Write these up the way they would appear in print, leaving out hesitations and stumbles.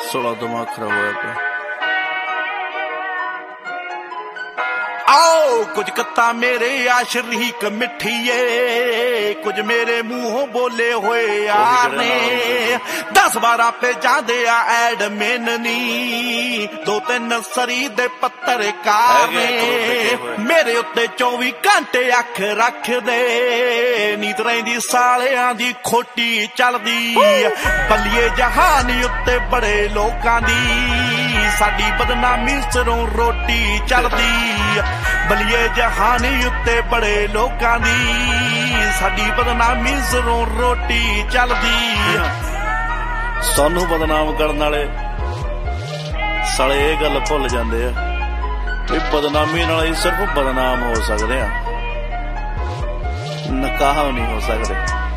16 ਦਿਮਾਗ ਖਰਾਬ ਹੋਇਆ ਪਿਆ। ਆਓ ਕੁਝ ਕੱਤਾ ਮੇਰੇ ਆ ਸ਼ਰੀਕ ਮਿੱਠੀਏ, ਕੁਝ ਮੇਰੇ ਮੂੰਹੋਂ ਬੋਲੇ ਹੋਏ ਯਾਰ ਨੇ। 10-12 ਪੇਜਾਂ ਦੇ ਆ ਐਡਮਿਨ ਨੀ, 2-3 ਸਰੀ ਦੇ ਪੱਤਰਕਾਰ ਨੇ। ਮੇਰੇ ਉੱਤੇ 24 ਘੰਟੇ ਅੱਖ ਰੱਖਦੇ, ਨੀਂਦ ਰਹਿੰਦੀ ਸਾਲਿਆਂ ਦੀ ਖੋਟੀ ਚੱਲਦੀ। ਬੱਲੀਏ ਜਹਾਨ ਉੱਤੇ ਬੜੇ ਲੋਕਾਂ ਦੀ, ਸਾਡੀ ਬਦਨਾਮੀ ਸਿਰੋਂ ਰੋਟੀ ਚੱਲਦੀ। ਬੱਲੀਏ ਜਹਾਨੀ ਉੱਤੇ ਬੜੇ ਲੋਕਾਂ ਦੀ, ਸਾਡੀ ਬਦਨਾਮੀ ਸਿਰੋਂ ਰੋਟੀ ਚੱਲਦੀ। ਸਾਨੂੰ ਬਦਨਾਮ ਕਰਨ ਵਾਲੇ ਸਾਲੇ ਇਹ ਗੱਲ ਭੁੱਲ ਜਾਂਦੇ ਆ ਵੀ ਬਦਨਾਮੀ ਨਾਲ ਹੀ ਸਿਰਫ ਬਦਨਾਮ ਹੋ ਸਕਦੇ ਆ, ਨਕਾਹ ਨਹੀਂ ਹੋ ਸਕਦੇ।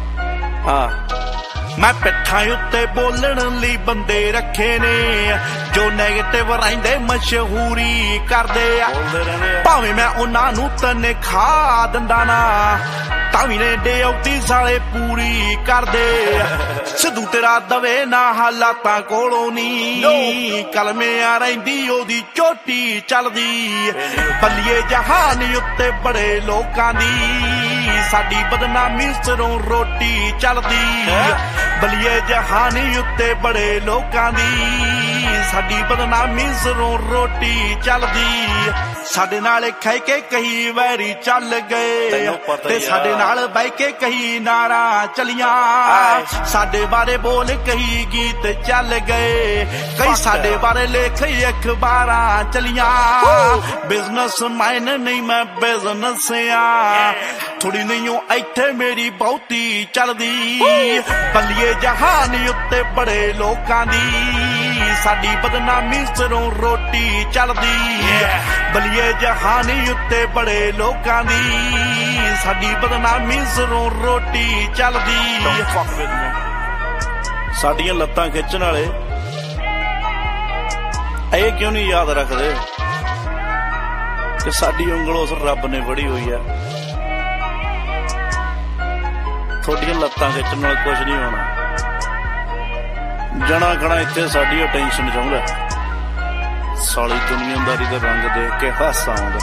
ਮੈਂ ਪਿੱਠਾਂ ਉੱਤੇ ਬੋਲਣ ਲਈ ਬੰਦੇ ਰੱਖੇ ਨੇ, ਜੋ ਨੈਗੇਟਿਵ ਰਹਿੰਦੇ ਮਸ਼ਹੂਰੀ ਕਰਦੇ ਆ। ਭਾਵੇਂ ਮੈਂ ਉਹਨਾਂ ਨੂੰ ਤਨਖਾਹ ਦਿੰਦਾ ਨਾ, ਤਾਂ ਵੀ ਨੇ ਡਿਊਟੀ ਸਾਲੇ ਪੂਰੀ ਕਰਦੇ। ਸਿੱਧੂ ਤੇਰਾ ਦਵੇ ਨਾ ਹਾਲਾਤਾਂ ਕੋਲੋਂ ਨੀ, ਕਲਮਿਆਂ ਰਹਿੰਦੀ ਉਹਦੀ ਚੋਟੀ ਚੱਲਦੀ। ਬੱਲੀਏ ਜਹਾਨ ਉੱਤੇ ਬੜੇ ਲੋਕਾਂ ਦੀ, ਸਾਡੀ ਬਦਨਾਮੀ ਸਿਰੋਂ ਰੋਟੀ ਚੱਲਦੀ। ਬੱਲੀਏ ਜਹਾਨੀ ਉੱਤੇ ਬੜੇ ਲੋਕਾਂ ਦੀ, ਸਾਡੀ ਬਦਨਾਮੀ ਸਿਰੋਂ ਰੋਟੀ ਚੱਲਦੀ। ਸਾਡੇ ਨਾਲ ਖੈ ਕੇ ਕਈ ਵੈਰੀ ਚੱਲ ਗਏ, ਤੇ ਸਾਡੇ ਨਾਲ ਬਹਿ ਕੇ ਕਈ ਨਾਰਾਂ ਚਲੀਆਂ। ਸਾਡੇ ਬਾਰੇ ਬੋਲ ਕਈ ਗੀਤ ਚੱਲ ਗਏ, ਕਈ ਸਾਡੇ ਬਾਰੇ ਲਿਖ ਅਖਬਾਰਾਂ ਚਲੀਆਂ। ਬਿਜ਼ਨਸ ਮੈਨ ਨਹੀਂ ਮੈਂ ਬਿਜ਼ਨਸ ਆ, ਥੋੜੀ ਨਹੀਂ ਇੱਥੇ ਮੇਰੀ ਬਹੁਤੀ ਚੱਲਦੀ। ਬੱਲੀਏ ਜਹਾਨ ਉੱਤੇ ਬੜੇ ਲੋਕਾਂ ਦੀ, ਸਾਡੀ ਬਦਨਾਮੀ ਸਿਰੋਂ ਰੋਟੀ ਚੱਲਦੀ। ਬੱਲੀਏ ਜਹਾਨੀ ਉੱਤੇ ਬੜੇ ਲੋਕਾਂ ਦੀ, ਸਾਡੀ ਬਦਨਾਮੀ ਸਿਰੋਂ ਰੋਟੀ ਚੱਲਦੀ। ਸਾਡੀਆਂ ਲੱਤਾਂ ਖਿੱਚਣ ਵਾਲੇ ਇਹ ਕਿਉਂ ਨਹੀਂ ਯਾਦ ਰੱਖਦੇ ਕਿ ਸਾਡੀ ਉਂਗਲ ਉਸ ਰੱਬ ਨੇ ਫੜੀ ਹੋਈ ਆ। ਤੁਹਾਡੀਆਂ ਲੱਤਾਂ ਖਿੱਚਣ ਨਾਲ ਕੁਛ ਨਹੀਂ ਹੋਣਾ, ਜਣਾ ਖਣਾ ਇੱਥੇ ਸਾਡੀ ਅਟੈਂਸ਼ਨ ਚਾਹੁੰਦਾ। ਸਾਲੀ ਦੁਨੀਆਦਾਰੀ ਦਾ ਰੰਗ ਦੇਖ ਕੇ ਹਾਸਾ ਆਉਂਦਾ,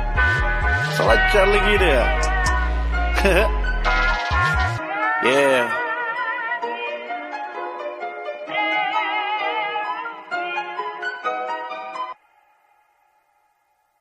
ਸਾਲਾ ਚੱਲ ਕੀ ਰਿਹਾ।